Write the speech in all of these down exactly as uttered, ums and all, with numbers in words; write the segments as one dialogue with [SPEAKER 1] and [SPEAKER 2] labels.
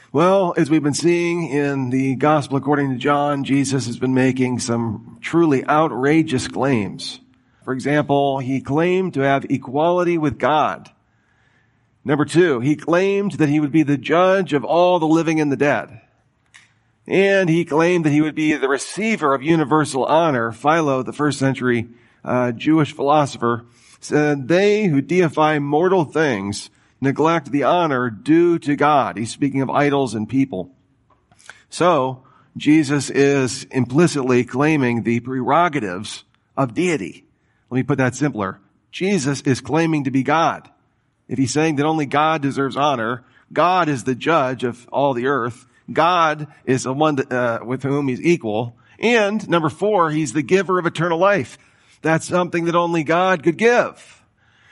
[SPEAKER 1] Well, as we've been seeing in the Gospel according to John, Jesus has been making some truly outrageous claims. For example, he claimed to have equality with God. Number two, he claimed that he would be the judge of all the living and the dead. And he claimed that he would be the receiver of universal honor. Philo, the first century uh, Jewish philosopher, said, "They who deify mortal things neglect the honor due to God." He's speaking of idols and people. So, Jesus is implicitly claiming the prerogatives of deity. Let me put that simpler. Jesus is claiming to be God. If he's saying that only God deserves honor, God is the judge of all the earth. God is the one that, uh, with whom he's equal. And number four, he's the giver of eternal life. That's something that only God could give.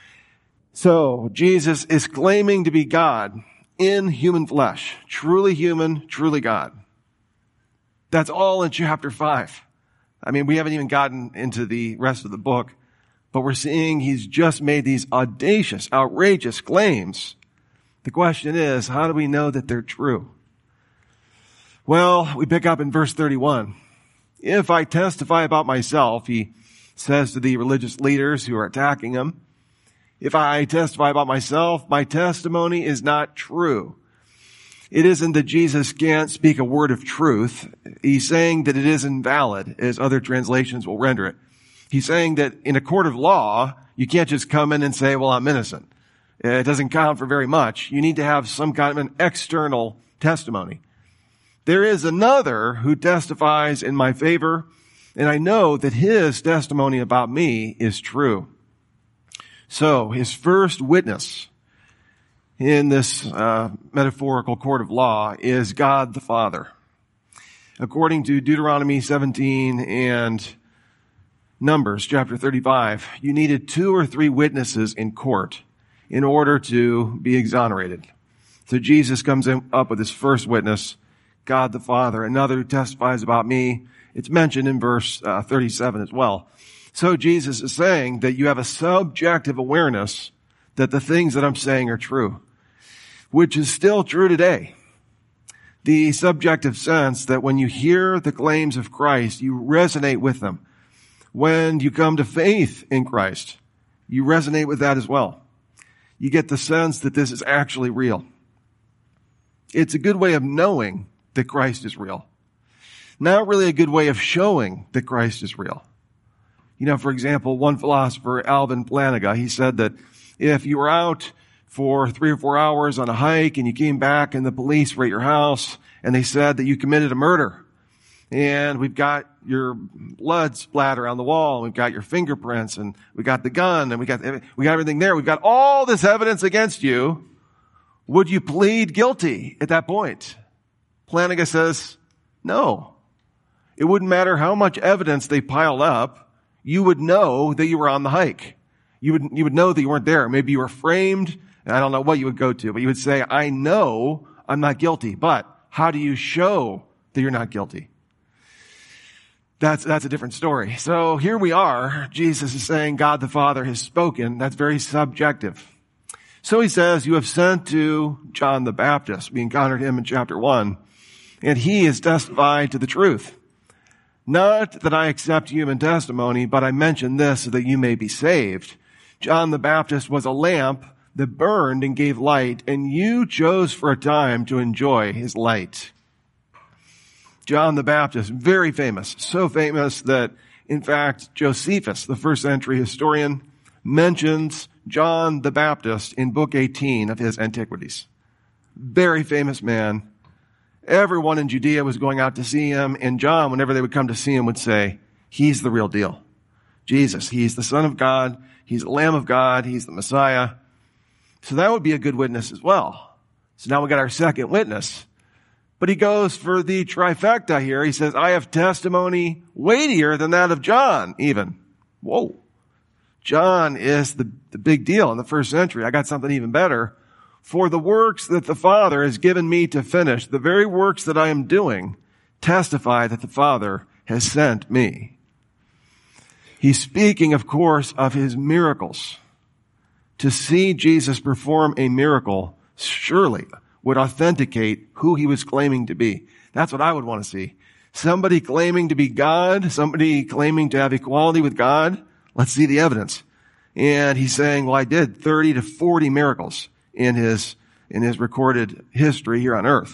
[SPEAKER 1] So Jesus is claiming to be God in human flesh, truly human, truly God. That's all in chapter five. I mean, we haven't even gotten into the rest of the book, but we're seeing he's just made these audacious, outrageous claims. The question is, how do we know that they're true? Well, we pick up in verse thirty-one. "If I testify about myself," he says to the religious leaders who are attacking him, "if I testify about myself, my testimony is not true." It isn't that Jesus can't speak a word of truth. He's saying that it is invalid, as other translations will render it. He's saying that in a court of law, you can't just come in and say, well, I'm innocent. It doesn't count for very much. You need to have some kind of an external testimony. There is another who testifies in my favor, and I know that his testimony about me is true. So, his first witness in this uh, metaphorical court of law is God the Father. According to Deuteronomy seventeen and Numbers chapter thirty-five, you needed two or three witnesses in court in order to be exonerated. So Jesus comes in, up with his first witness, God the Father. Another who testifies about me. It's mentioned in verse uh, thirty-seven as well. So Jesus is saying that you have a subjective awareness that the things that I'm saying are true, which is still true today. The subjective sense that when you hear the claims of Christ, you resonate with them. When you come to faith in Christ, you resonate with that as well. You get the sense that this is actually real. It's a good way of knowing that Christ is real. Not really a good way of showing that Christ is real. You know, for example, one philosopher, Alvin Plantinga, he said that if you were out for three or four hours on a hike and you came back and the police were at your house and they said that you committed a murder, and we've got your blood splatter on the wall, we've got your fingerprints, and we got the gun, and we got we got everything there. We've got all this evidence against you. Would you plead guilty at that point? Plantinga says, no. It wouldn't matter how much evidence they piled up. You would know that you were on the hike. You would you would know that you weren't there. Maybe you were framed, and I don't know what you would go to, but you would say, I know I'm not guilty. But how do you show that you're not guilty? That's, that's a different story. So here we are. Jesus is saying God the Father has spoken. That's very subjective. So he says, you have sent to John the Baptist. We encountered him in chapter one. And he has testified to the truth. Not that I accept human testimony, but I mention this so that you may be saved. John the Baptist was a lamp that burned and gave light, and you chose for a time to enjoy his light. John the Baptist, very famous, so famous that, in fact, Josephus, the first century historian, mentions John the Baptist in book eighteen of his Antiquities. Very famous man. Everyone in Judea was going out to see him, and John, whenever they would come to see him, would say, he's the real deal. Jesus, he's the Son of God, he's the Lamb of God, he's the Messiah. So that would be a good witness as well. So now we got our second witness. But he goes for the trifecta here. He says, I have testimony weightier than that of John, even. Whoa. John is the, the big deal in the first century. I got something even better. For the works that the Father has given me to finish, the very works that I am doing, testify that the Father has sent me. He's speaking, of course, of his miracles. To see Jesus perform a miracle, surely would authenticate who he was claiming to be. That's what I would want to see. Somebody claiming to be God, somebody claiming to have equality with God. Let's see the evidence. And he's saying, well, I did thirty to forty miracles in his, in his recorded history here on earth.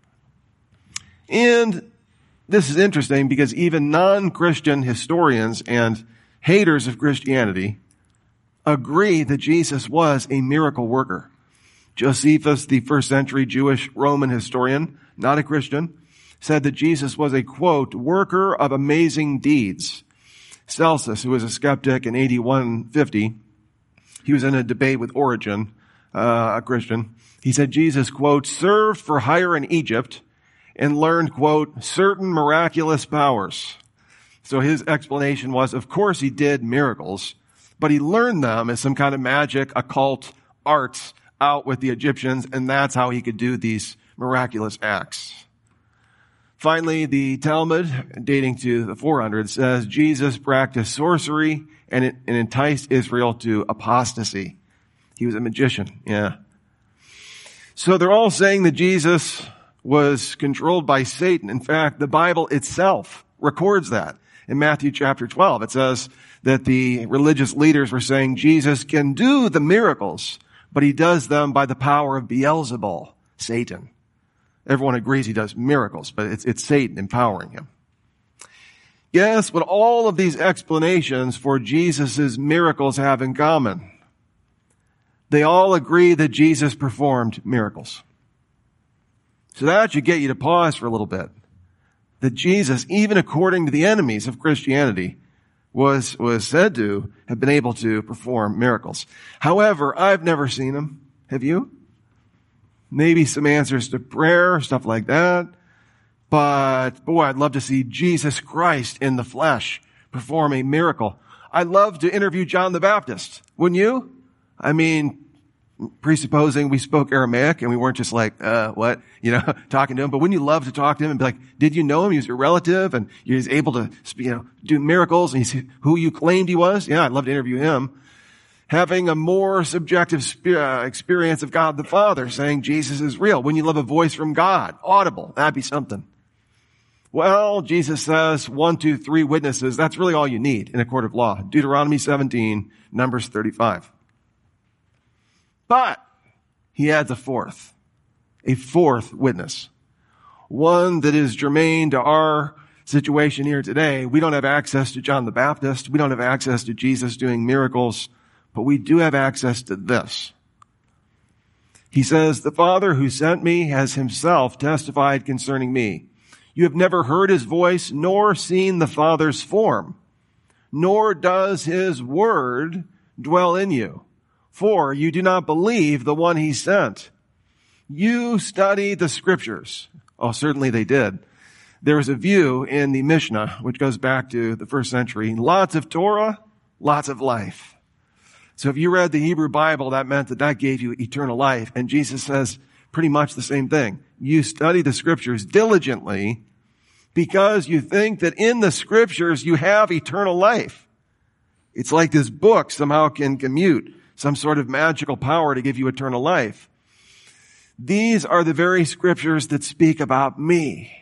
[SPEAKER 1] And this is interesting because even non-Christian historians and haters of Christianity agree that Jesus was a miracle worker. Josephus, the first century Jewish Roman historian, not a Christian, said that Jesus was a, quote, worker of amazing deeds. Celsus, who was a skeptic in A D one fifty, he was in a debate with Origen, uh, a Christian. He said Jesus, quote, served for hire in Egypt and learned, quote, certain miraculous powers. So his explanation was, of course he did miracles, but he learned them as some kind of magic, occult arts out with the Egyptians, and that's how he could do these miraculous acts. Finally, the Talmud, dating to the four hundreds, says Jesus practiced sorcery and, it, and enticed Israel to apostasy. He was a magician, yeah. So they're all saying that Jesus was controlled by Satan. In fact, the Bible itself records that. In Matthew chapter twelve, it says that the religious leaders were saying Jesus can do the miracles, but he does them by the power of Beelzebul, Satan. Everyone agrees he does miracles, but it's, it's Satan empowering him. Yes, what all of these explanations for Jesus' miracles have in common? They all agree that Jesus performed miracles. So that should get you to pause for a little bit. That Jesus, even according to the enemies of Christianity, was, was said to have been able to perform miracles. However, I've never seen him. Have you? Maybe some answers to prayer, stuff like that. But, boy, I'd love to see Jesus Christ in the flesh perform a miracle. I'd love to interview John the Baptist. Wouldn't you? I mean, presupposing we spoke Aramaic and we weren't just like, uh, what, you know, talking to him. But wouldn't you love to talk to him and be like, did you know him? He was your relative and he was able to, you know, do miracles and he's who you claimed he was? Yeah, I'd love to interview him. Having a more subjective experience of God the Father, saying Jesus is real. Wouldn't you love a voice from God? Audible. That'd be something. Well, Jesus says one, two, three witnesses. That's really all you need in a court of law. Deuteronomy seventeen, Numbers thirty-five. But he adds a fourth, a fourth witness, one that is germane to our situation here today. We don't have access to John the Baptist. We don't have access to Jesus doing miracles, but we do have access to this. He says, the Father who sent me has himself testified concerning me. You have never heard his voice, nor seen the Father's form, nor does his word dwell in you. For you do not believe the one he sent. You study the scriptures. Oh, certainly they did. There was a view in the Mishnah, which goes back to the first century. Lots of Torah, lots of life. So if you read the Hebrew Bible, that meant that that gave you eternal life. And Jesus says pretty much the same thing. You study the scriptures diligently because you think that in the scriptures you have eternal life. It's like this book somehow can commute some sort of magical power to give you eternal life. These are the very scriptures that speak about me.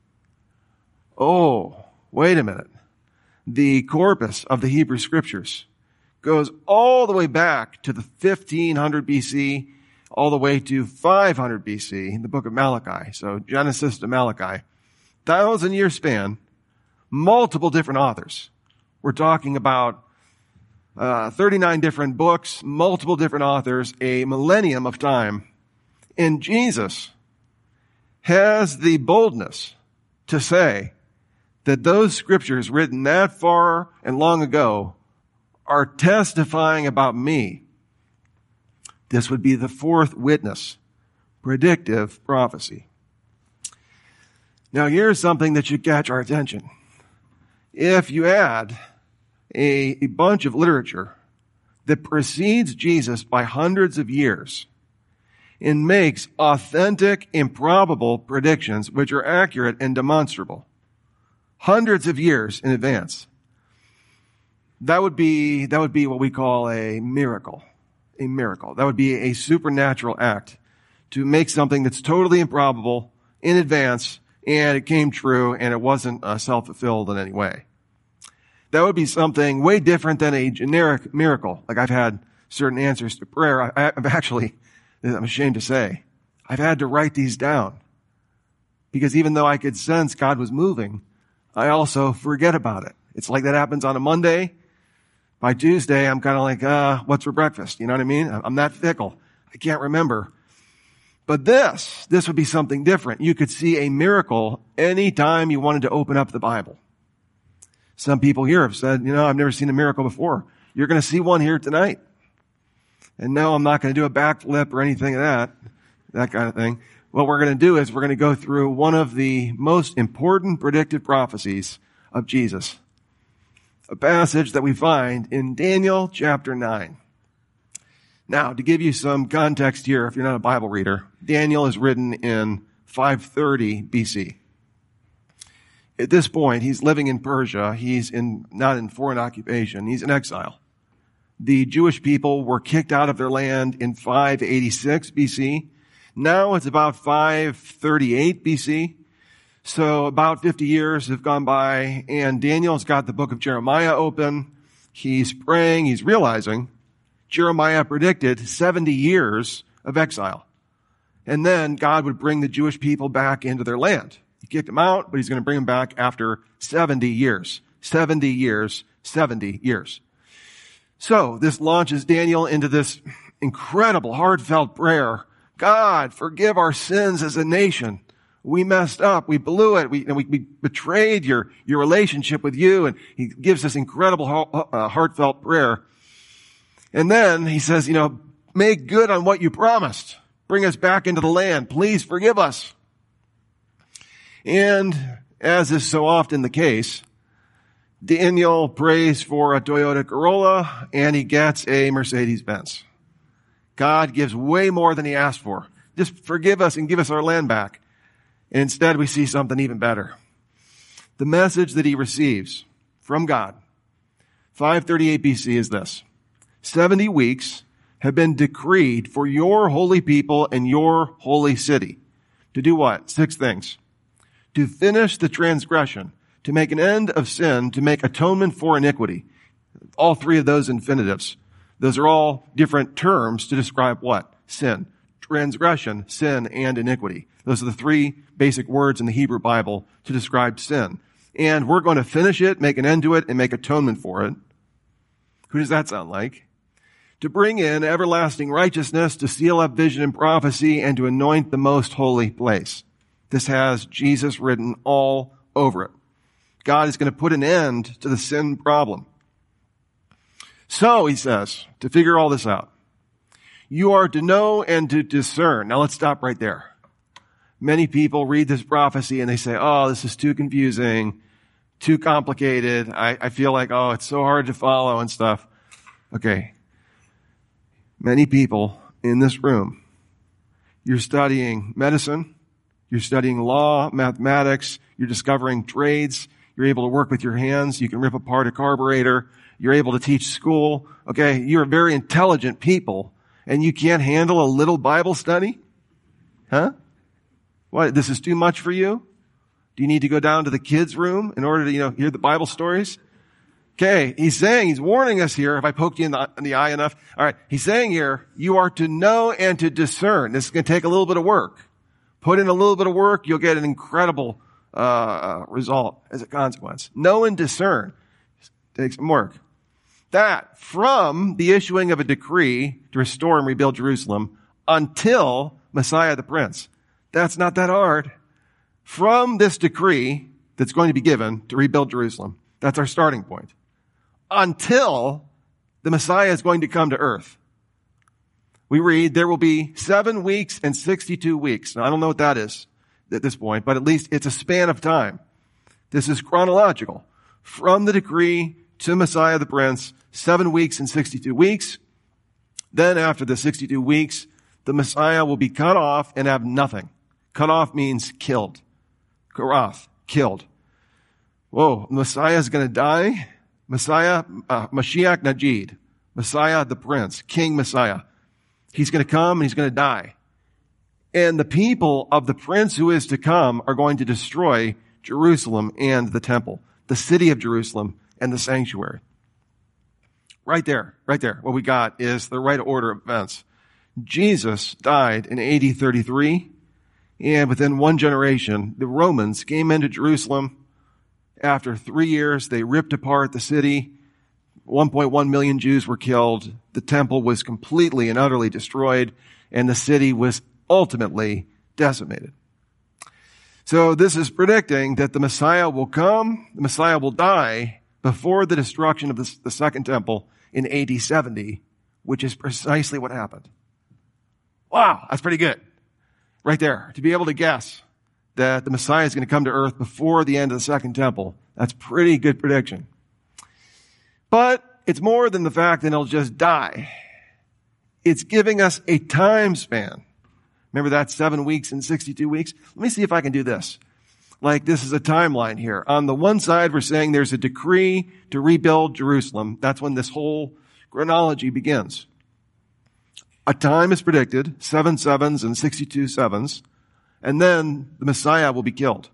[SPEAKER 1] Oh, wait a minute. The corpus of the Hebrew scriptures goes all the way back to the fifteen hundred B C, all the way to five hundred B C in the book of Malachi. So Genesis to Malachi. Thousand year span, multiple different authors. We're talking about Uh, thirty-nine different books, multiple different authors, a millennium of time. And Jesus has the boldness to say that those scriptures written that far and long ago are testifying about me. This would be the fourth witness, predictive prophecy. Now here's something that should catch our attention. If you add A, a bunch of literature that precedes Jesus by hundreds of years and makes authentic, improbable predictions which are accurate and demonstrable. Hundreds of years in advance. That would be, that would be what we call a miracle. A miracle. That would be a supernatural act to make something that's totally improbable in advance, and it came true, and it wasn't uh, self-fulfilled in any way. That would be something way different than a generic miracle. Like I've had certain answers to prayer. I, I've actually, I'm ashamed to say, I've had to write these down. Because even though I could sense God was moving, I also forget about it. It's like that happens on a Monday. By Tuesday, I'm kind of like, uh, what's for breakfast? You know what I mean? I'm that fickle. I can't remember. But this, this would be something different. You could see a miracle anytime you wanted to open up the Bible. Some people here have said, you know, I've never seen a miracle before. You're going to see one here tonight. And no, I'm not going to do a backflip or anything of that, that kind of thing. What we're going to do is we're going to go through one of the most important predicted prophecies of Jesus. A passage that we find in Daniel chapter nine. Now, to give you some context here, if you're not a Bible reader, Daniel is written in five thirty B C. At this point, he's living in Persia. He's in, not in foreign occupation. He's in exile. The Jewish people were kicked out of their land in five eighty-six B C. Now it's about five thirty-eight B C. So about fifty years have gone by, and Daniel's got the book of Jeremiah open. He's praying. He's realizing Jeremiah predicted seventy years of exile. And then God would bring the Jewish people back into their land. He kicked them out, but he's going to bring them back after seventy years. seventy years, seventy years. So this launches Daniel into this incredible, heartfelt prayer. God, forgive our sins as a nation. We messed up. We blew it. We, and we, we betrayed your, your relationship with you. And he gives this incredible, uh, heartfelt prayer. And then he says, you know, make good on what you promised. Bring us back into the land. Please forgive us. And as is so often the case, Daniel prays for a Toyota Corolla and he gets a Mercedes-Benz. God gives way more than he asked for. Just forgive us and give us our land back. And instead we see something even better. The message that he receives from God, five thirty-eight B C, is this. seventy weeks have been decreed for your holy people and your holy city. To do what? Six things. To finish the transgression, to make an end of sin, to make atonement for iniquity. All three of those infinitives. Those are all different terms to describe what? Sin. Transgression, sin, and iniquity. Those are the three basic words in the Hebrew Bible to describe sin. And we're going to finish it, make an end to it, and make atonement for it. Who does that sound like? To bring in everlasting righteousness, to seal up vision and prophecy, and to anoint the most holy place. This has Jesus written all over it. God is going to put an end to the sin problem. So, he says, to figure all this out, you are to know and to discern. Now let's stop right there. Many people read this prophecy and they say, oh, this is too confusing, too complicated. I, I feel like, oh, it's so hard to follow and stuff. Okay. Many people in this room, you're studying medicine, you're studying law, mathematics, you're discovering trades, you're able to work with your hands, you can rip apart a carburetor, you're able to teach school. Okay, you're very intelligent people, and you can't handle a little Bible study? Huh? What, this is too much for you? Do you need to go down to the kids' room in order to, you know, hear the Bible stories? Okay, he's saying, he's warning us here, if I poked you in the, in the eye enough. All right, he's saying here, you are to know and to discern. This is going to take a little bit of work. Put in a little bit of work, you'll get an incredible uh result as a consequence. Know and discern. Take some work. That from the issuing of a decree to restore and rebuild Jerusalem until Messiah the Prince. That's not that hard. From this decree that's going to be given to rebuild Jerusalem. That's our starting point. Until the Messiah is going to come to earth. We read there will be seven weeks and sixty-two weeks. Now, I don't know what that is at this point, but at least it's a span of time. This is chronological. From the decree to Messiah the Prince, seven weeks and sixty-two weeks. Then after the sixty-two weeks, the Messiah will be cut off and have nothing. Cut off means killed. Karath, killed. Whoa, Messiah is going to die? Messiah, uh, Mashiach Najid. Messiah the Prince, King Messiah. He's going to come and he's going to die. And the people of the prince who is to come are going to destroy Jerusalem and the temple, the city of Jerusalem and the sanctuary. Right there, right there. What we got is the right order of events. Jesus died in A D thirty-three, and within one generation, the Romans came into Jerusalem. After three years, they ripped apart the city. one point one million Jews were killed. The temple was completely and utterly destroyed, and the city was ultimately decimated. So this is predicting that the Messiah will come, the Messiah will die before the destruction of the, the second temple in A D seventy, which is precisely what happened. Wow, that's pretty good. Right there. To be able to guess that the Messiah is going to come to earth before the end of the second temple, that's pretty good prediction. But it's more than the fact that he'll just die. It's giving us a time span. Remember that seven weeks and sixty-two weeks? Let me see if I can do this. Like this is a timeline here. On the one side, we're saying there's a decree to rebuild Jerusalem. That's when this whole chronology begins. A time is predicted, seven sevens and sixty-two sevens, and then the Messiah will be killed.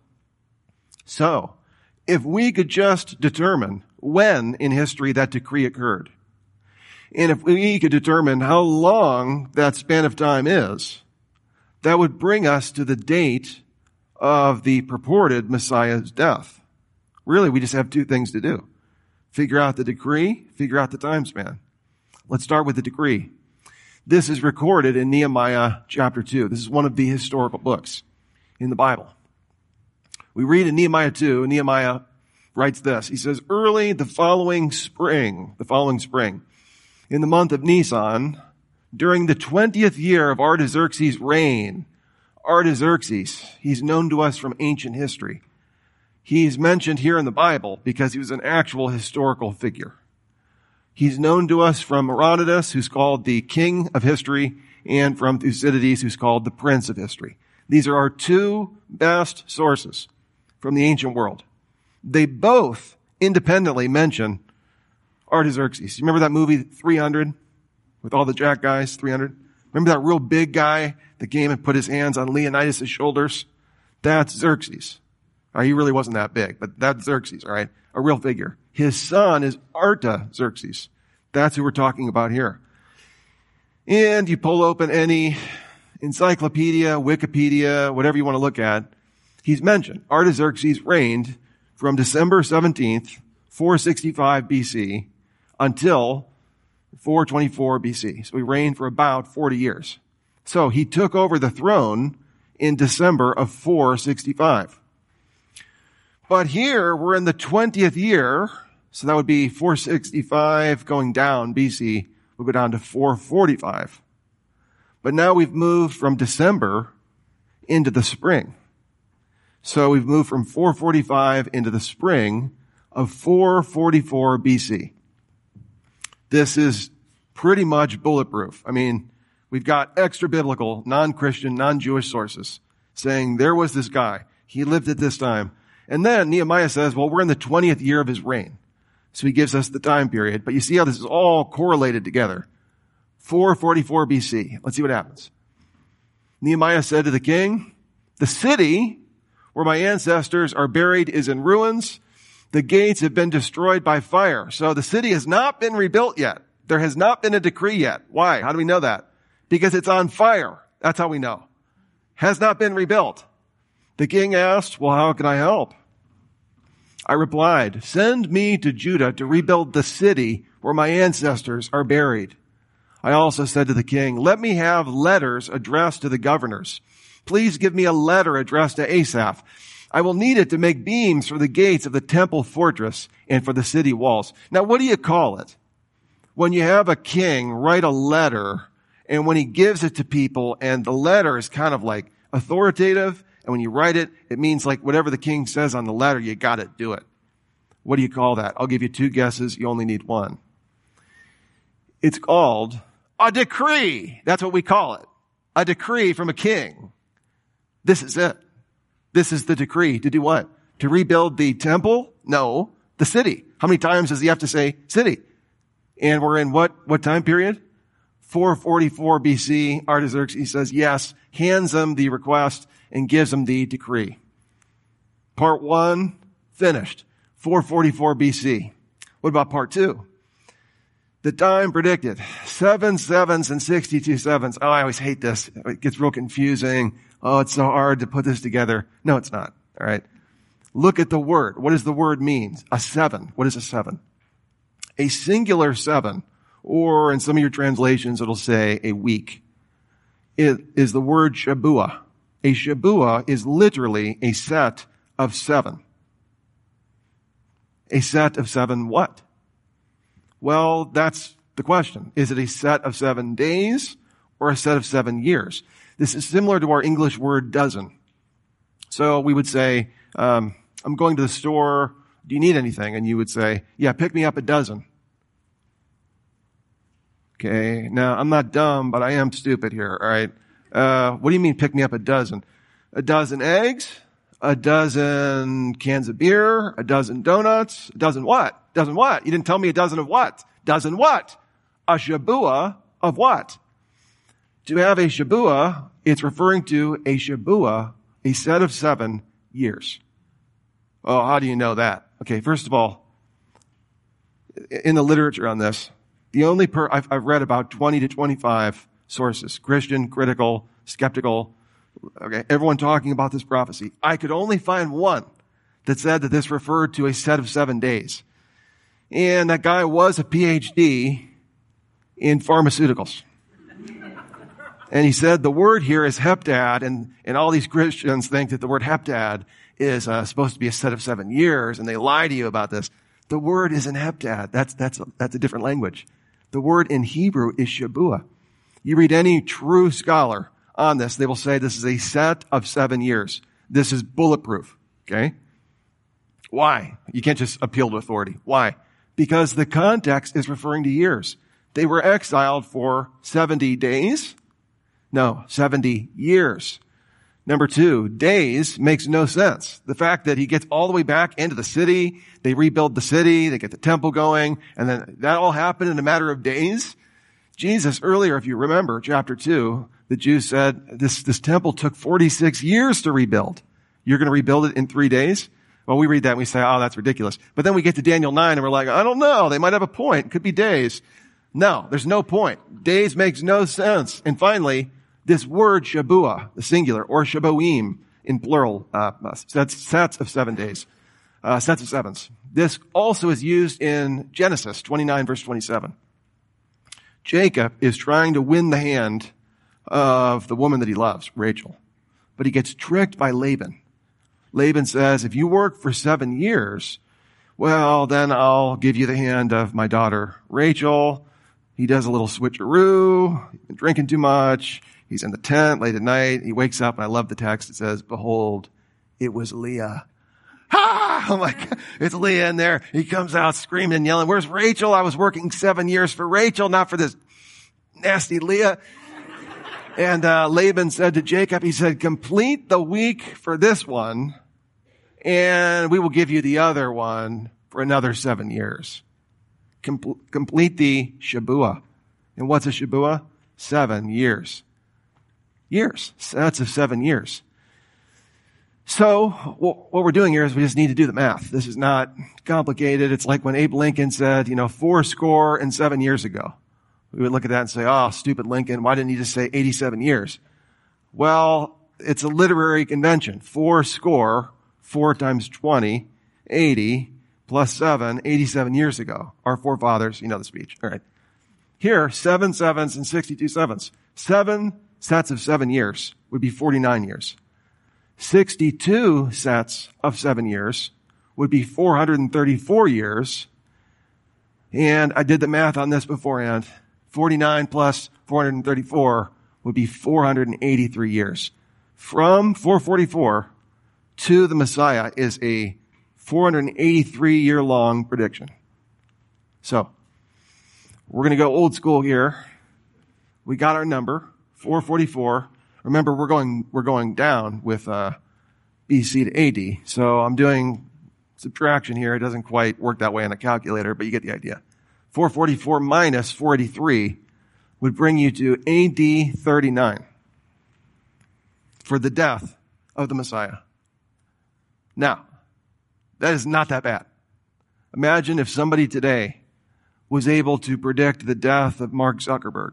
[SPEAKER 1] So, if we could just determine when in history that decree occurred, and if we could determine how long that span of time is, that would bring us to the date of the purported Messiah's death. Really, we just have two things to do. Figure out the decree, figure out the time span. Let's start with the decree. This is recorded in Nehemiah chapter two. This is one of the historical books in the Bible. We read in Nehemiah two, Nehemiah writes this. He says, early the following spring, the following spring, in the month of Nisan, during the twentieth year of Artaxerxes' reign. Artaxerxes, he's known to us from ancient history. He's mentioned here in the Bible because he was an actual historical figure. He's known to us from Herodotus, who's called the king of history, and from Thucydides, who's called the prince of history. These are our two best sources from the ancient world. They both independently mention Artaxerxes. You remember that movie three hundred with all the Jack guys, three hundred? Remember that real big guy that came and put his hands on Leonidas' shoulders? That's Xerxes. Right, he really wasn't that big, but that's Xerxes, all right? A real figure. His son is Artaxerxes. That's who we're talking about here. And you pull open any encyclopedia, Wikipedia, whatever you want to look at, he's mentioned. Artaxerxes reigned from December seventeenth, four sixty-five B C until four twenty-four B C. So he reigned for about forty years. So he took over the throne in December of four sixty-five. But here we're in the twentieth year, so that would be four sixty-five going down B C. We'll go down to four forty-five. But now we've moved from December into the spring. So we've moved from four forty-five into the spring of four forty-four B C. This is pretty much bulletproof. I mean, we've got extra biblical, non-Christian, non-Jewish sources saying there was this guy. He lived at this time. And then Nehemiah says, well, we're in the twentieth year of his reign. So he gives us the time period. But you see how this is all correlated together. four forty-four B C. Let's see what happens. Nehemiah said to the king, the city where my ancestors are buried is in ruins. The gates have been destroyed by fire. So the city has not been rebuilt yet. There has not been a decree yet. Why? How do we know that? Because it's on fire. That's how we know. Has not been rebuilt. The king asked, well, how can I help? I replied, send me to Judah to rebuild the city where my ancestors are buried. I also said to the king, let me have letters addressed to the governors. Please give me a letter addressed to Asaph. I will need it to make beams for the gates of the temple fortress and for the city walls. Now, what do you call it? When you have a king write a letter, and when he gives it to people, and the letter is kind of like authoritative, and when you write it, it means like whatever the king says on the letter, you got to do it. What do you call that? I'll give you two guesses. You only need one. It's called a decree. That's what we call it. A decree from a king. This is it. This is the decree to do what? To rebuild the temple? No, the city. How many times does he have to say city? And we're in what, what time period? four forty-four B C, Artaxerxes says yes, hands them the request, and gives them the decree. Part one, finished. four forty-four B C. What about part two? The time predicted. Seven sevens and sixty-two sevens. Oh, I always hate this. It gets real confusing. Oh, it's so hard to put this together. No, it's not. All right. Look at the word. What does the word mean? A seven. What is a seven? A singular seven, or in some of your translations, it'll say a week. It is the word Shabua. A Shabua is literally a set of seven. A set of seven what? Well, that's the question. Is it a set of seven days or a set of seven years? This is similar to our English word dozen. So we would say, um, I'm going to the store. Do you need anything? And you would say, yeah, pick me up a dozen. Okay. Now, I'm not dumb, but I am stupid here. All right. Uh, what do you mean pick me up a dozen? A dozen eggs? A dozen cans of beer? A dozen donuts? A dozen what? Dozen what? You didn't tell me a dozen of what? Dozen what? A shabua of what? To have a shabua, it's referring to a shabua, a set of seven years. Oh, how do you know that? Okay, first of all, in the literature on this, the only per, I've, I've read about twenty to twenty-five sources, Christian, critical, skeptical, okay, everyone talking about this prophecy. I could only find one that said that this referred to a set of seven days. And that guy was a P H D in pharmaceuticals. And he said the word here is heptad, and, and all these Christians think that the word heptad is uh, supposed to be a set of seven years, and they lie to you about this. The word isn't heptad. That's, that's, a, that's a different language. The word in Hebrew is shabua. You read any true scholar on this, they will say this is a set of seven years. This is bulletproof. Okay? Why? You can't just appeal to authority. Why? Because the context is referring to years. They were exiled for seventy days. No, seventy years. Number two, days makes no sense. The fact that he gets all the way back into the city, they rebuild the city, they get the temple going, and then that all happened in a matter of days. Jesus, earlier, if you remember, chapter two, the Jews said, this, this temple took forty-six years to rebuild. You're going to rebuild it in three days? Well, we read that and we say, oh, that's ridiculous. But then we get to Daniel nine and we're like, I don't know. They might have a point. It could be days. No, there's no point. Days makes no sense. And finally, this word shabua, the singular, or shabuim in plural, uh, sets, sets of seven days, uh, sets of sevens. This also is used in Genesis twenty-nine verse twenty-seven. Jacob is trying to win the hand of the woman that he loves, Rachel, but he gets tricked by Laban. Laban says, if you work for seven years, well, then I'll give you the hand of my daughter, Rachel. He does a little switcheroo. He's been drinking too much. He's in the tent late at night. He wakes up, and I love the text. It says, behold, it was Leah. Ha! I'm like, it's Leah in there. He comes out screaming and yelling, where's Rachel? I was working seven years for Rachel, not for this nasty Leah. And uh, Laban said to Jacob, he said, complete the week for this one, and we will give you the other one for another seven years. Com- complete the Shabua. And what's a Shabua? Seven years. Years. Sets of seven years. So what we're doing here is we just need to do the math. This is not complicated. It's like when Abe Lincoln said, you know, four score and seven years ago. We would look at that and say, oh, stupid Lincoln, why didn't he just say eighty-seven years? Well, it's a literary convention. Four score, four times twenty, eighty, plus seven, eighty-seven years ago. Our forefathers, you know the speech. All right. Here, seven sevens and sixty-two sevens. Seven sets of seven years would be forty-nine years. sixty-two sets of seven years would be four hundred thirty-four years. And I did the math on this beforehand. forty-nine plus four hundred thirty-four would be four hundred eighty-three years. From four forty-four to the Messiah is a four hundred eighty-three year long prediction. So, we're going to go old school here. We got our number, four forty-four. Remember, we're going, we're going down with, uh, B C to A D. So I'm doing subtraction here. It doesn't quite work that way on a calculator, but you get the idea. four forty-four minus four eighty-three would bring you to A D thirty-nine for the death of the Messiah. Now, that is not that bad. Imagine if somebody today was able to predict the death of Mark Zuckerberg.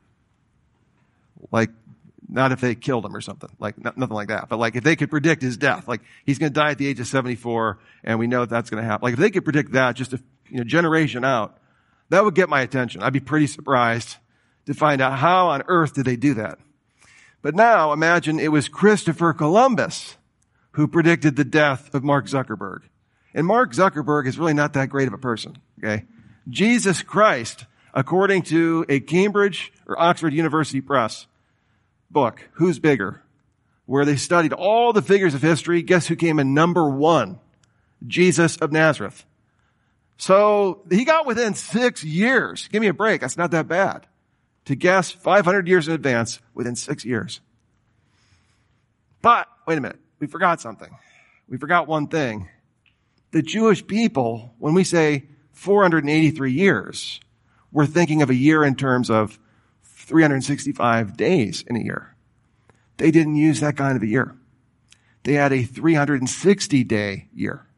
[SPEAKER 1] Like, not if they killed him or something, like not, nothing like that. But like if they could predict his death, like he's going to die at the age of seventy-four, and we know that that's going to happen. Like if they could predict that just a you know, generation out, that would get my attention. I'd be pretty surprised to find out how on earth did they do that. But now imagine it was Christopher Columbus who predicted the death of Mark Zuckerberg. And Mark Zuckerberg is really not that great of a person, okay? Jesus Christ, according to a Cambridge or Oxford University Press book, Who's Bigger, where they studied all the figures of history, guess who came in number one? Jesus of Nazareth. So he got within six years. Give me a break. That's not that bad. To guess five hundred years in advance within six years. But, wait a minute. We forgot something. We forgot one thing. The Jewish people, when we say four hundred eighty-three years, we're thinking of a year in terms of three hundred sixty-five days in a year. They didn't use that kind of a year. They had a three hundred sixty day year.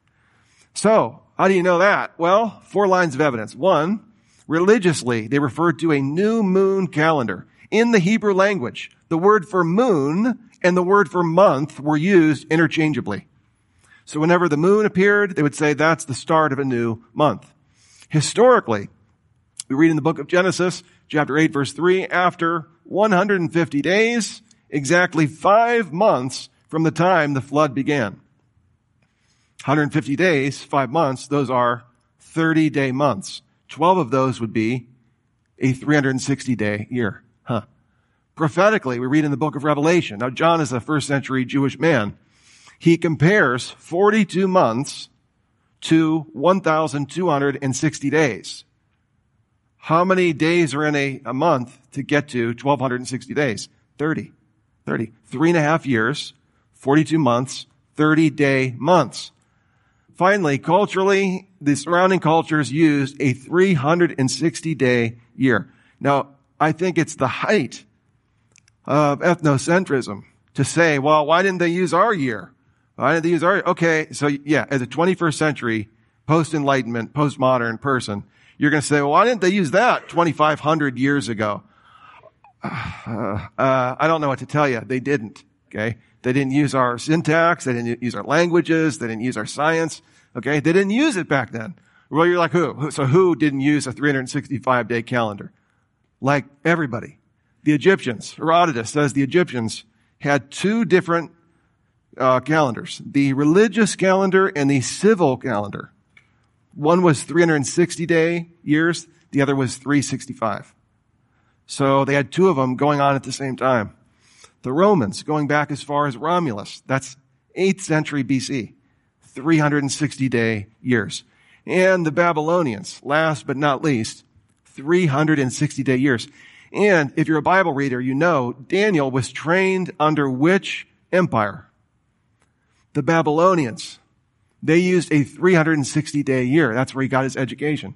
[SPEAKER 1] So, how do you know that? Well, four lines of evidence. One, religiously, they referred to a new moon calendar. In the Hebrew language, the word for moon and the word for month were used interchangeably. So whenever the moon appeared, they would say that's the start of a new month. Historically, we read in the book of Genesis, chapter eight, verse three, after one hundred fifty days, exactly five months from the time the flood began. one hundred fifty days, five months, those are thirty day months. twelve of those would be a three hundred sixty day year. Huh. Prophetically, we read in the book of Revelation. Now, John is a first century Jewish man. He compares forty-two months to one thousand two hundred sixty days. How many days are in a, a month to get to one thousand two hundred sixty days? thirty. thirty. Three and a half years, forty-two months, thirty day months. Finally, culturally, the surrounding cultures used a three hundred sixty day year. Now, I think it's the height of ethnocentrism to say, well, why didn't they use our year? Why didn't they use our, okay, so yeah, as a twenty-first century, post-enlightenment, postmodern person, you're going to say, well, why didn't they use that twenty-five hundred years ago? Uh, uh, I don't know what to tell you. They didn't, okay? They didn't use our syntax. They didn't use our languages. They didn't use our science, okay? They didn't use it back then. Well, you're like, who? So who didn't use a three hundred sixty-five day calendar? Like everybody. The Egyptians. Herodotus says the Egyptians had two different uh, calendars. The religious calendar and the civil calendar. One was three hundred sixty day years. The other was three hundred sixty-five. So they had two of them going on at the same time. The Romans, going back as far as Romulus, that's eighth century B C, three hundred sixty day years. And the Babylonians, last but not least, three hundred sixty day years. And if you're a Bible reader, you know Daniel was trained under which empire? The Babylonians. They used a three hundred sixty day year. That's where he got his education.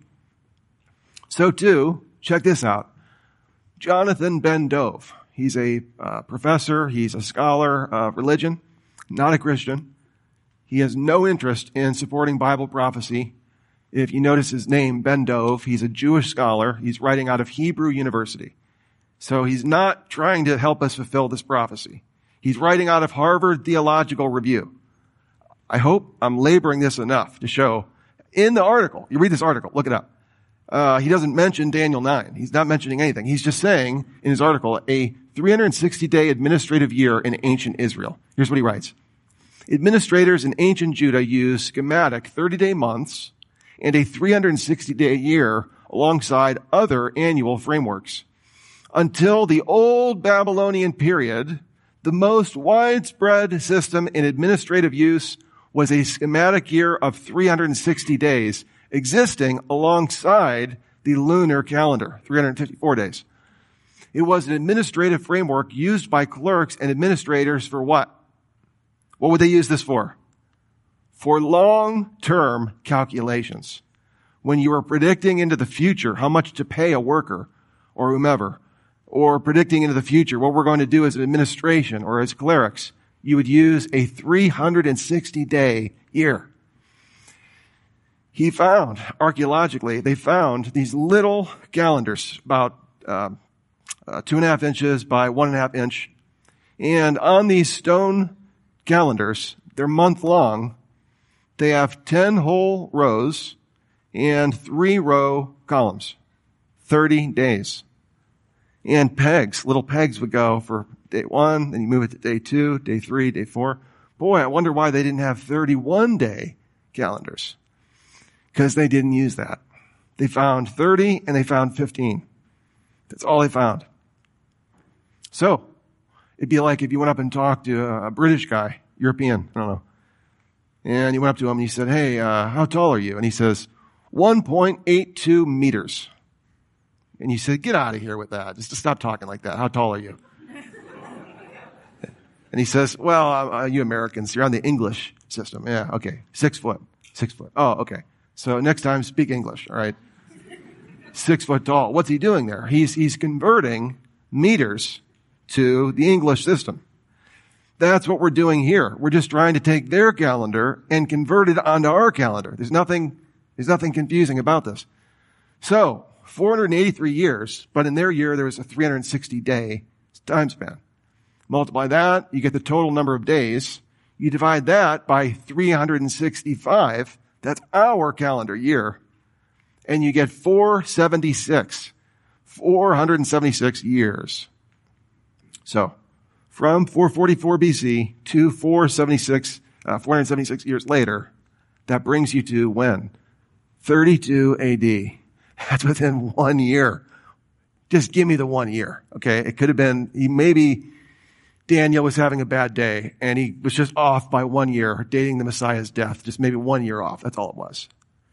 [SPEAKER 1] So too, check this out. Jonathan Ben Dove. He's a uh, professor. He's a scholar of religion, not a Christian. He has no interest in supporting Bible prophecy. If you notice his name, Ben Dove, he's a Jewish scholar. He's writing out of Hebrew University. So he's not trying to help us fulfill this prophecy. He's writing out of Harvard Theological Review. I hope I'm laboring this enough to show in the article, you read this article, look it up. Uh, he doesn't mention Daniel nine. He's not mentioning anything. He's just saying in his article, a three hundred sixty day administrative year in ancient Israel. Here's what he writes. Administrators in ancient Judah used schematic thirty day months and a three hundred sixty day year alongside other annual frameworks. Until the old Babylonian period, the most widespread system in administrative use was a schematic year of three hundred sixty days existing alongside the lunar calendar, three hundred fifty-four days. It was an administrative framework used by clerks and administrators for what? What would they use this for? For long-term calculations. When you were predicting into the future how much to pay a worker, or whomever, or predicting into the future what we're going to do as an administration or as clerics, you would use a three hundred sixty day year. He found, archaeologically, they found these little calendars, about uh, uh, two and a half inches by one and a half inch. And on these stone calendars, they're month long. They have ten whole rows and three row columns, thirty days. And pegs, little pegs would go for day one, then you move it to day two, day three, day four. Boy, I wonder why they didn't have thirty-one day calendars. Because they didn't use that. They found thirty and they found fifteen. That's all they found. So, it'd be like if you went up and talked to a British guy, European, I don't know. And you went up to him and you said, hey, uh, how tall are you? And he says, one point eight two meters. And you said, get out of here with that. Just stop talking like that. How tall are you? And he says, well, uh, you Americans, you're on the English system. Yeah, okay. Six foot. Six foot. Oh, okay. So next time, speak English, all right? Six foot tall. What's he doing there? He's, he's converting meters to the English system. That's what we're doing here. We're just trying to take their calendar and convert it onto our calendar. There's nothing, there's nothing confusing about this. So, four hundred eighty-three years, but in their year, there was a three hundred sixty day time span. Multiply that, you get the total number of days. You divide that by three hundred sixty-five. That's our calendar year. And you get four hundred seventy-six. four hundred seventy-six years. So, from four forty-four B C to four seventy-six, uh, four hundred seventy-six years later, that brings you to when? thirty-two A D. That's within one year. Just give me the one year, okay? It could have been, he maybe Daniel was having a bad day and he was just off by one year, dating the Messiah's death, just maybe one year off. That's all it was.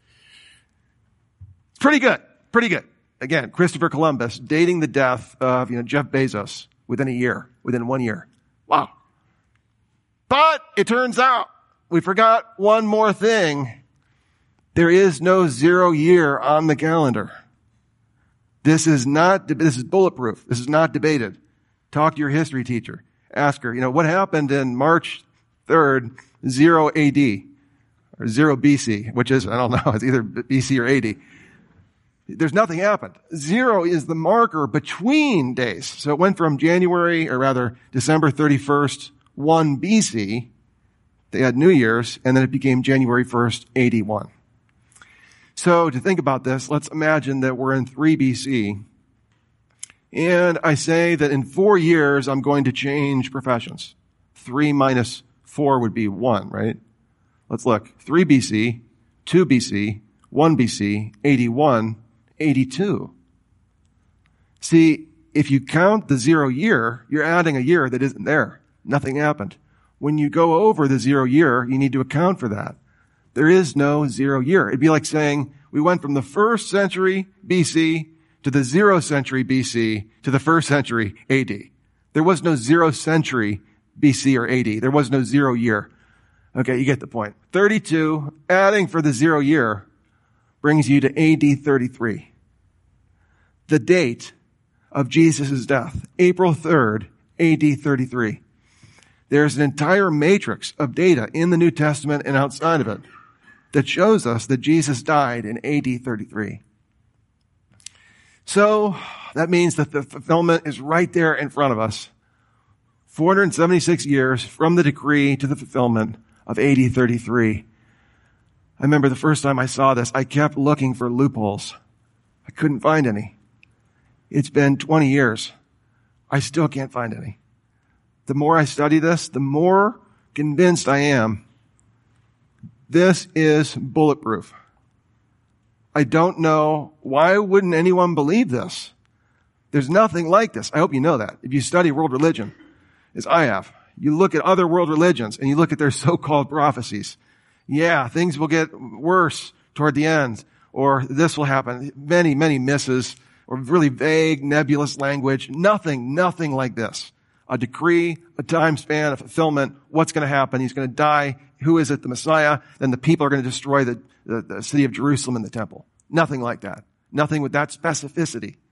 [SPEAKER 1] It's pretty good, pretty good. Again, Christopher Columbus dating the death of, you know, Jeff Bezos within a year, within one year. Wow. But it turns out we forgot one more thing. There is no zero year on the calendar. This is not, this is bulletproof. This is not debated. Talk to your history teacher. Ask her, you know, what happened in March third, zero A D, or zero B C, which is, I don't know, it's either B C or A D. There's nothing happened. Zero is the marker between days. So it went from January, or rather December thirty-first, one B C, they had New Year's, and then it became January first, eighty-one. So to think about this, let's imagine that we're in three B C, and I say that in four years I'm going to change professions. Three minus four would be one, right? Let's look. Three B C, two B C, one B C, eighty-one, eighty-two. See, if you count the zero year, you're adding a year that isn't there. Nothing happened. When you go over the zero year, you need to account for that. There is no zero year. It'd be like saying we went from the first century B C to the zero century B C to the first century A D. There was no zero century B C or A D. There was no zero year. Okay, you get the point. thirty-two, adding for the zero year, brings you to A D thirty-three. The date of Jesus' death, April third, A D thirty-three. There's an entire matrix of data in the New Testament and outside of it that shows us that Jesus died in A D thirty-three. So that means that the fulfillment is right there in front of us. four hundred seventy-six years from the decree to the fulfillment of A D thirty-three. I remember the first time I saw this, I kept looking for loopholes. I couldn't find any. It's been twenty years. I still can't find any. The more I study this, the more convinced I am this is bulletproof. I don't know, why wouldn't anyone believe this? There's nothing like this. I hope you know that. If you study world religion, as I have, you look at other world religions and you look at their so-called prophecies. Yeah, things will get worse toward the end, or this will happen. Many, many misses, or really vague, nebulous language. Nothing, nothing like this. A decree, a time span, a fulfillment. What's going to happen? He's going to die. Who is it? The Messiah. Then the people are going to destroy the, the, the city of Jerusalem and the temple. Nothing like that. Nothing with that specificity.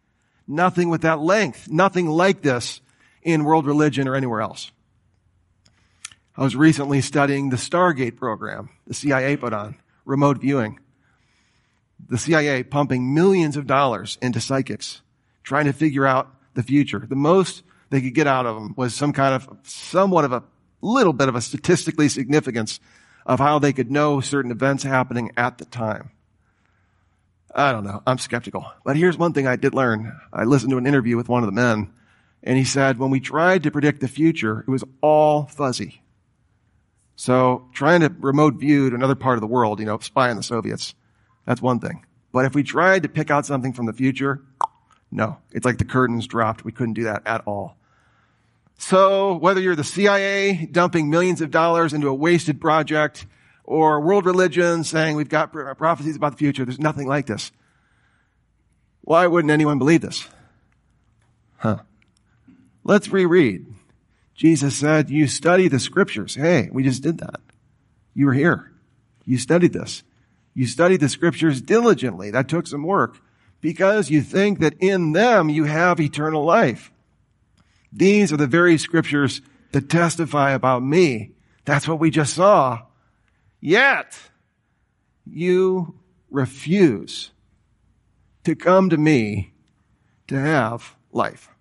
[SPEAKER 1] Nothing with that length. Nothing like this in world religion or anywhere else. I was recently studying the Stargate program the C I A put on, remote viewing. The C I A pumping millions of dollars into psychics, trying to figure out the future. The most they could get out of them was some kind of, somewhat of a little bit of a statistically significance of how they could know certain events happening at the time. I don't know. I'm skeptical. But here's one thing I did learn. I listened to an interview with one of the men, and he said when we tried to predict the future, it was all fuzzy. So trying to remote view to another part of the world, you know, spy on the Soviets, that's one thing. But if we tried to pick out something from the future, no. It's like the curtains dropped. We couldn't do that at all. So whether you're the C I A dumping millions of dollars into a wasted project or world religion saying we've got prophecies about the future, there's nothing like this. Why wouldn't anyone believe this? Huh. Let's reread. Jesus said, you study the scriptures. Hey, we just did that. You were here. You studied this. You studied the scriptures diligently. That took some work because you think that in them you have eternal life. These are the very scriptures that testify about me. That's what we just saw. Yet, you refuse to come to me to have life.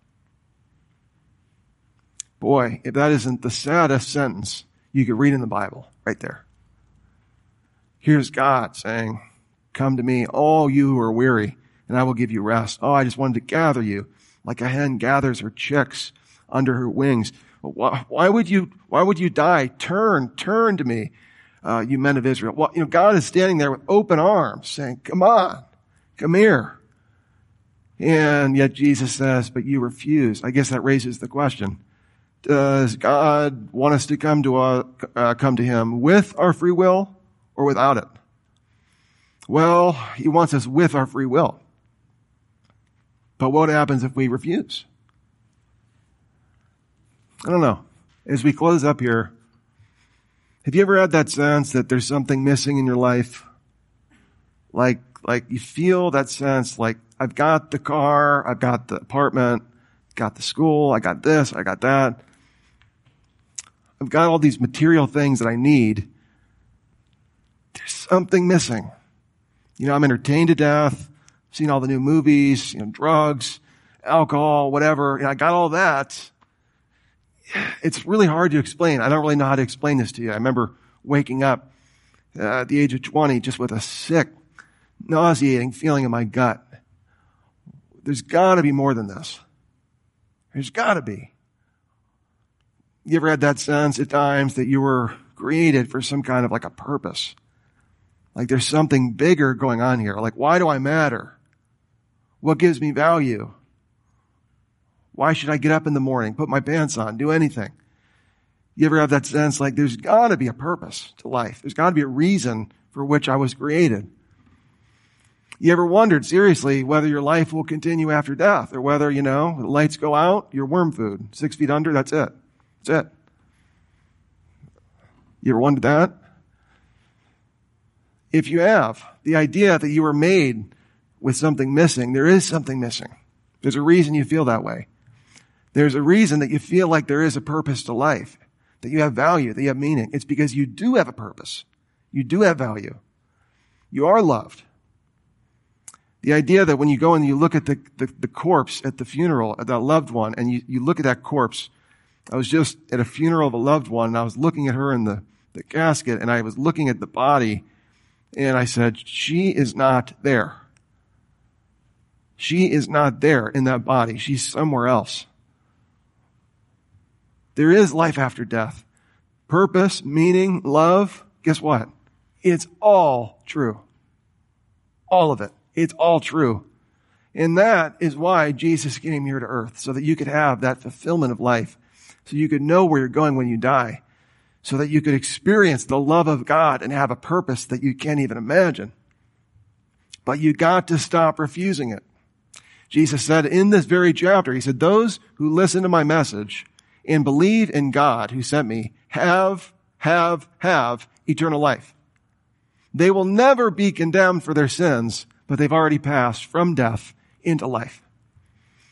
[SPEAKER 1] Boy, if that isn't the saddest sentence you could read in the Bible, right there. Here's God saying, come to me, all you who are weary, and I will give you rest. Oh, I just wanted to gather you like a hen gathers her chicks under her wings. Why, why would you, why would you die? Turn, turn to me, uh, you men of Israel. Well, you know, God is standing there with open arms saying, come on, come here. And yet Jesus says, but you refuse. I guess that raises the question. Does God want us to come to, uh, uh, come to him with our free will or without it? Well, he wants us with our free will. But what happens if we refuse? I don't know. As we close up here, have you ever had that sense that there's something missing in your life? Like, like you feel that sense like, I've got the car, I've got the apartment, got the school, I got this, I got that. I've got all these material things that I need. There's something missing. You know, I'm entertained to death, seen all the new movies, you know, drugs, alcohol, whatever. You know, I got all that. It's really hard to explain. I don't really know how to explain this to you. I remember waking up uh, at the age of twenty just with a sick, nauseating feeling in my gut. There's got to be more than this. There's got to be. You ever had that sense at times that you were created for some kind of like a purpose? Like there's something bigger going on here. Like, why do I matter? What gives me value? Why should I get up in the morning, put my pants on, do anything? You ever have that sense like there's got to be a purpose to life? There's got to be a reason for which I was created. You ever wondered seriously whether your life will continue after death or whether, you know, the lights go out, you're worm food, six feet under, that's it. That's it. You ever wondered that? If you have, the idea that you were made with something missing, there is something missing. There's a reason you feel that way. There's a reason that you feel like there is a purpose to life, that you have value, that you have meaning. It's because you do have a purpose. You do have value. You are loved. The idea that when you go and you look at the, the, the corpse at the funeral of that loved one, and you, you look at that corpse. I was just at a funeral of a loved one, and I was looking at her in the, the casket, and I was looking at the body, and I said, she is not there. She is not there in that body. She's somewhere else. There is life after death. Purpose, meaning, love, guess what? It's all true. All of it. It's all true. And that is why Jesus came here to earth, so that you could have that fulfillment of life, so you could know where you're going when you die, so that you could experience the love of God and have a purpose that you can't even imagine. But you got to stop refusing it. Jesus said in this very chapter, he said, those who listen to my message and believe in God who sent me have, have, have eternal life. They will never be condemned for their sins, but they've already passed from death into life.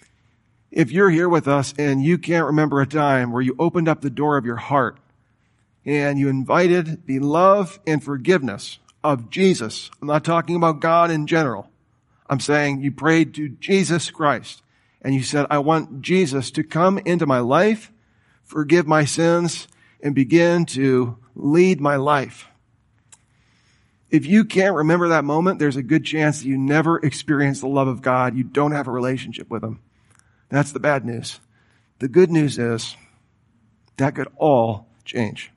[SPEAKER 1] If you're here with us and you can't remember a time where you opened up the door of your heart and you invited the love and forgiveness of Jesus, I'm not talking about God in general. I'm saying you prayed to Jesus Christ and you said, I want Jesus to come into my life, forgive my sins, and begin to lead my life. If you can't remember that moment, there's a good chance that you never experienced the love of God. You don't have a relationship with Him. That's the bad news. The good news is that could all change,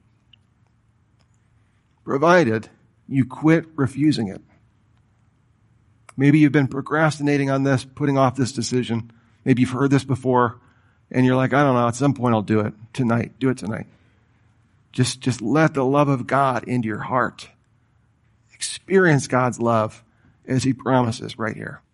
[SPEAKER 1] provided you quit refusing it. Maybe you've been procrastinating on this, putting off this decision. Maybe you've heard this before, and you're like, I don't know, at some point I'll do it tonight. Do it tonight. Just, just let the love of God into your heart. Experience God's love as He promises right here.